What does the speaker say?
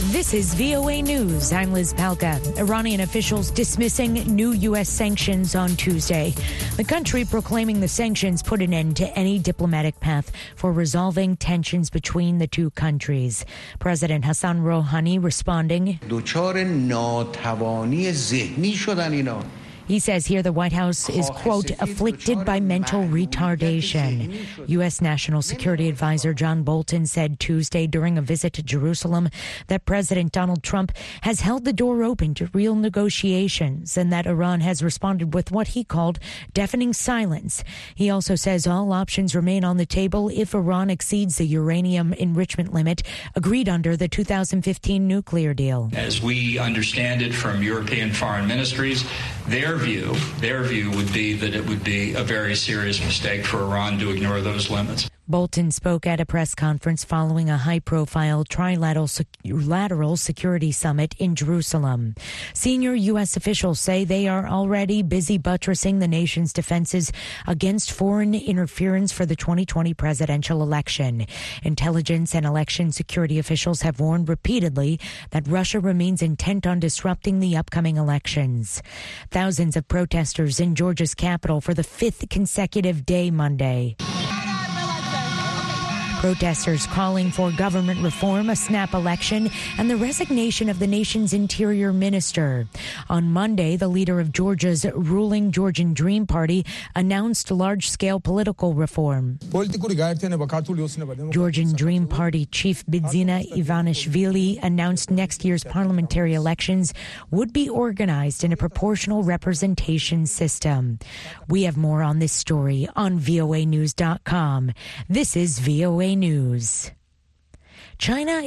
This is VOA News. I'm Liz Palka. Iranian officials dismissing new U.S. sanctions on Tuesday. The country proclaiming the sanctions put an end to any diplomatic path for resolving tensions between the two countries. President Hassan Rouhani responding. He says here the White House is, quote, afflicted by mental retardation. U.S. National Security Advisor John Bolton said Tuesday during a visit to Jerusalem that President Donald Trump has held the door open to real negotiations and that Iran has responded with what he called deafening silence. He also says all options remain on the table if Iran exceeds the uranium enrichment limit agreed under the 2015 nuclear deal. As we understand it from European foreign ministries, their view would be that it would be a very serious mistake for Iran to ignore those limits. Bolton spoke at a press conference following a high-profile trilateral security summit in Jerusalem. Senior U.S. officials say they are already busy buttressing the nation's defenses against foreign interference for the 2020 presidential election. Intelligence and election security officials have warned repeatedly that Russia remains intent on disrupting the upcoming elections. Thousands of protesters in Georgia's capital for the fifth consecutive day Monday. Protesters calling for government reform, a snap election, and the resignation of the nation's interior minister. On Monday, the leader of Georgia's ruling Georgian Dream Party announced large-scale political reform. Georgian Dream Party chief Bidzina Ivanishvili announced next year's parliamentary elections would be organized in a proportional representation system. We have more on this story on voanews.com. This is VOA News. China